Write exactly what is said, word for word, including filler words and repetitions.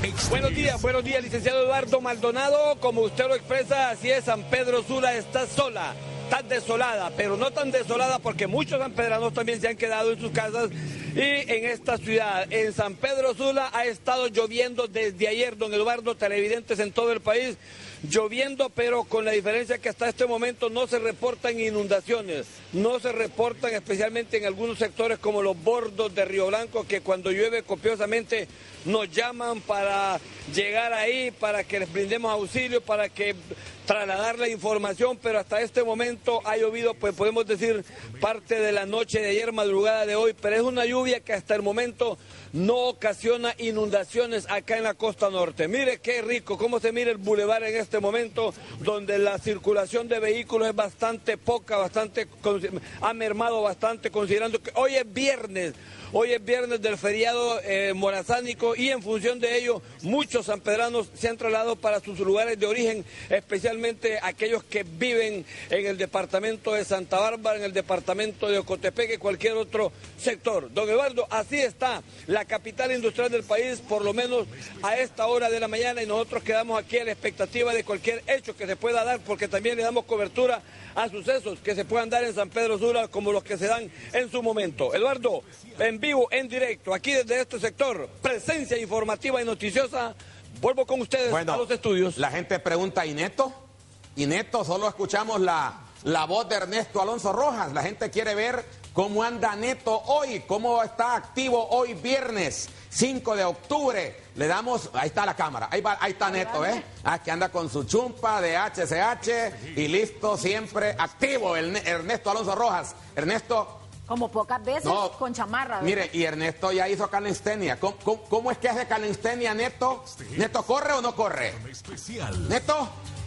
Buenos días, buenos días, licenciado Eduardo Maldonado. Como usted lo expresa, así es, San Pedro Sula está sola, tan desolada, pero no tan desolada porque muchos sanpedranos también se han quedado en sus casas. Y en esta ciudad, en San Pedro Sula, ha estado lloviendo desde ayer, don Eduardo, televidentes en todo el país, lloviendo, pero con la diferencia que hasta este momento no se reportan inundaciones, no se reportan especialmente en algunos sectores como los bordos de Río Blanco, que cuando llueve copiosamente nos llaman para llegar ahí, para que les brindemos auxilio, para que trasladar la información, pero hasta este momento ha llovido, pues podemos decir, parte de la noche de ayer, madrugada de hoy, pero es una lluvia que hasta el momento no ocasiona inundaciones acá en la costa norte. Mire qué rico, cómo se mira el bulevar en este momento, donde la circulación de vehículos es bastante poca, bastante, ha mermado bastante, considerando que hoy es viernes. Hoy es viernes del feriado eh, morazánico y en función de ello muchos sanpedranos se han trasladado para sus lugares de origen, especialmente aquellos que viven en el departamento de Santa Bárbara, en el departamento de Ocotepeque y cualquier otro sector. Don Eduardo, así está la capital industrial del país, por lo menos a esta hora de la mañana, y nosotros quedamos aquí a la expectativa de cualquier hecho que se pueda dar, porque también le damos cobertura a sucesos que se puedan dar en San Pedro Sula como los que se dan en su momento. Eduardo, en vivo, en directo, aquí desde este sector, presencia informativa y noticiosa. Vuelvo con ustedes bueno, a los estudios. La gente pregunta, ¿y Neto? ¿Y Neto? Solo escuchamos la, la voz de Ernesto Alonso Rojas. La gente quiere ver cómo anda Neto hoy, cómo está activo hoy viernes cinco de octubre. Le damos, ahí está la cámara, ahí, va, ahí está Neto, ¿eh? Ah, que anda con su chumpa de H C H y listo, siempre activo el Ernesto Alonso Rojas. Ernesto... Como pocas veces, no, con chamarra. ¿verdad? Mire, y Ernesto ya hizo calistenia. ¿Cómo, cómo, cómo es que hace calistenia, Neto? ¿Neto corre o no corre? Neto,